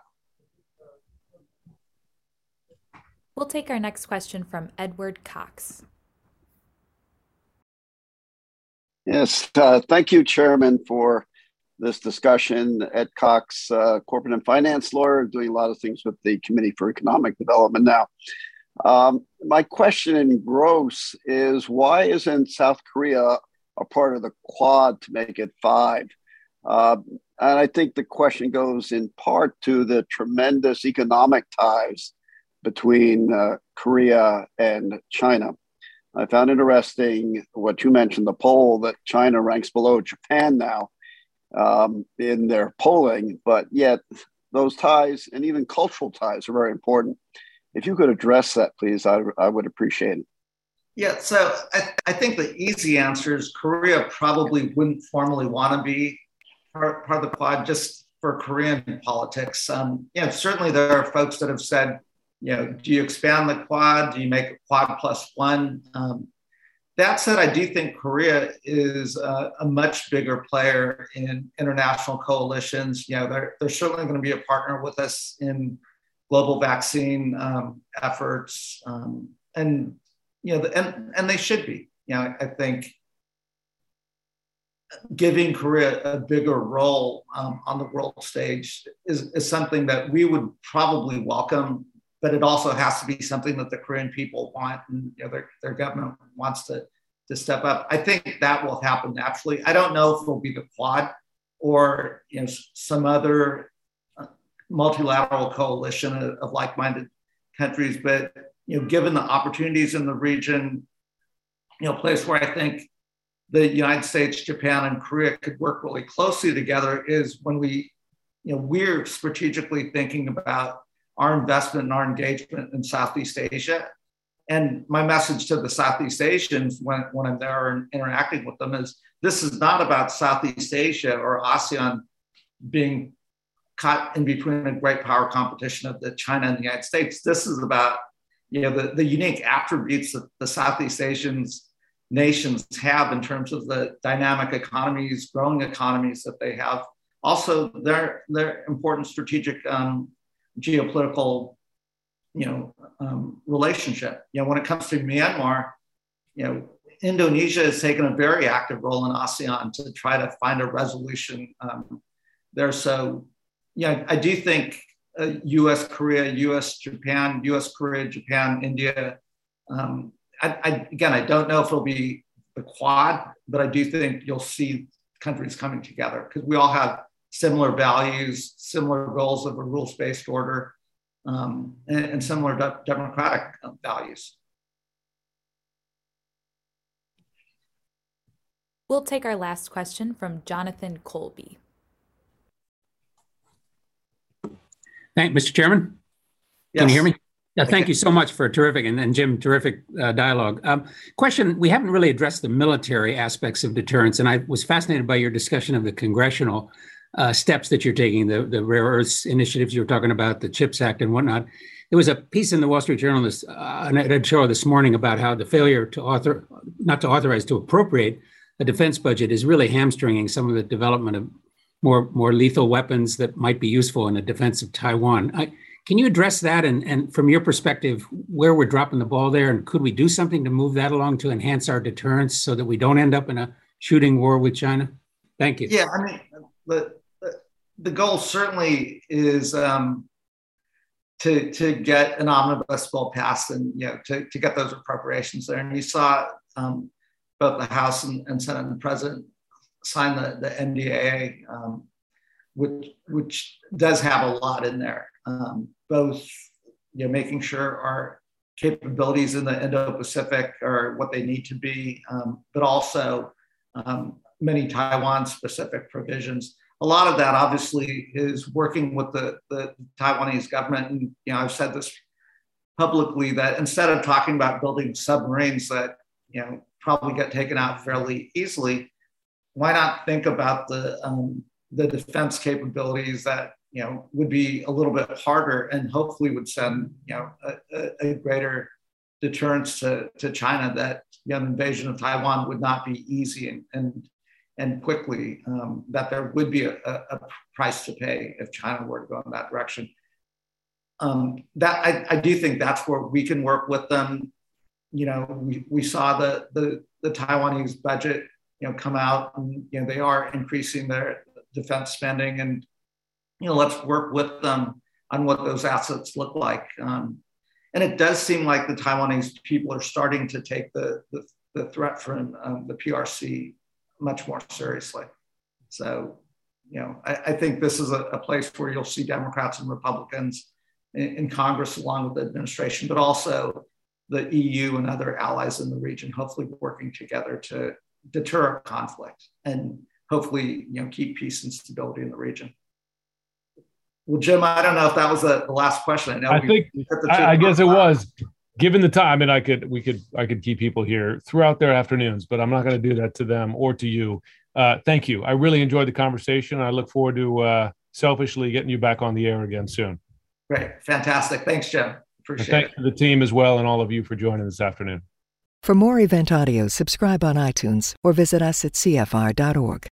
We'll take our next question from Edward Cox. Yes, uh, thank you, Chairman, for this discussion. Ed Cox, uh, corporate and finance lawyer, doing a lot of things with the Committee for Economic Development now. Um, my question in gross is, why isn't South Korea a part of the Quad to make it five? Uh, and I think the question goes in part to the tremendous economic ties between uh, Korea and China. I found interesting what you mentioned, the poll, that China ranks below Japan now um, in their polling, but yet those ties and even cultural ties are very important. If you could address that, please, I, I would appreciate it. Yeah, so I, I think the easy answer is Korea probably wouldn't formally want to be part, part of the Quad just for Korean politics. Um, you know, certainly there are folks that have said, you know, do you expand the Quad? Do you make a Quad plus one? Um, That said, I do think Korea is a, a much bigger player in international coalitions. You know, they're, they're certainly going to be a partner with us in global vaccine um, efforts. Um, and, you know, and, and they should be. You know, I think giving Korea a bigger role um, on the world stage is, is something that we would probably welcome, but it also has to be something that the Korean people want, and you know, their, their government wants to, to step up. I think that will happen naturally. I don't know if it'll be the Quad or you know, some other multilateral coalition of, of like-minded countries, but you know, given the opportunities in the region, you know, a place where I think the United States, Japan, and Korea could work really closely together is when we, you know, we're strategically thinking about our investment and our engagement in Southeast Asia. And my message to the Southeast Asians when, when I'm there and interacting with them is this is not about Southeast Asia or ASEAN being caught in between a great power competition of the China and the United States. This is about, you know, the, the unique attributes that the Southeast Asians nations have in terms of the dynamic economies, growing economies that they have. Also, their, their important strategic um, geopolitical, you know, um, relationship. You know, when it comes to Myanmar, you know, Indonesia has taken a very active role in ASEAN to try to find a resolution um, there. So, yeah, I do think uh, U S Korea, U S Japan, U S Korea, Japan, India. Um, I, I, again, I don't know if it'll be the Quad, but I do think you'll see countries coming together because we all have similar values, similar goals of a rules-based order, um, and, and similar de- democratic values. We'll take our last question from Jonathan Colby. Thank you, Mister Chairman. Yes. Can you hear me? Yeah, thank you so much for a terrific, and, and Jim, terrific uh, dialogue. Um, question, we haven't really addressed the military aspects of deterrence, and I was fascinated by your discussion of the congressional uh, steps that you're taking, the, the rare earths initiatives you were talking about, the CHIPS Act and whatnot. There was a piece in the Wall Street Journal, this, uh, an editorial this morning about how the failure to author, not to authorize, to appropriate a defense budget is really hamstringing some of the development of more, more lethal weapons that might be useful in the defense of Taiwan. I, Can you address that and, and from your perspective, where we're dropping the ball there, and could we do something to move that along to enhance our deterrence so that we don't end up in a shooting war with China? Thank you. Yeah, I mean, the, the, the goal certainly is um, to, to get an omnibus bill passed and, you know, to, to get those appropriations there. And you saw um, both the House and, and Senate and the President sign the, the N D A A, um, which, which does have a lot in there. Um, both, you know, making sure our capabilities in the Indo-Pacific are what they need to be, um, but also um, many Taiwan-specific provisions. A lot of that, obviously, is working with the, the Taiwanese government. And you know, I've said this publicly that instead of talking about building submarines that you know probably get taken out fairly easily, why not think about the um, the defense capabilities that you know, would be a little bit harder and hopefully would send, you know, a, a greater deterrence to, to China that you know, an invasion of Taiwan would not be easy and, and, and quickly, um, that there would be a, a price to pay if China were to go in that direction. Um, that I, I do think that's where we can work with them. You know, we, we saw the, the, the Taiwanese budget, you know, come out and, you know, they are increasing their defense spending and, you know, let's work with them on what those assets look like. Um, and it does seem like the Taiwanese people are starting to take the, the, the threat from um, the P R C much more seriously. So, you know, I, I think this is a, a place where you'll see Democrats and Republicans in, in Congress along with the administration, but also the E U and other allies in the region, hopefully working together to deter conflict and hopefully, you know, keep peace and stability in the region. Well, Jim, I don't know if that was the, the last question. I know. I we, think we the I, I guess it was. Given the time, and I could, we could, I could keep people here throughout their afternoons, but I'm not going to do that to them or to you. Uh, thank you. I really enjoyed the conversation. I look forward to uh, selfishly getting you back on the air again soon. Great, fantastic. Thanks, Jim. Appreciate and thanks it. to the team as well, and all of you for joining this afternoon. For more event audio, subscribe on iTunes or visit us at c f r dot org.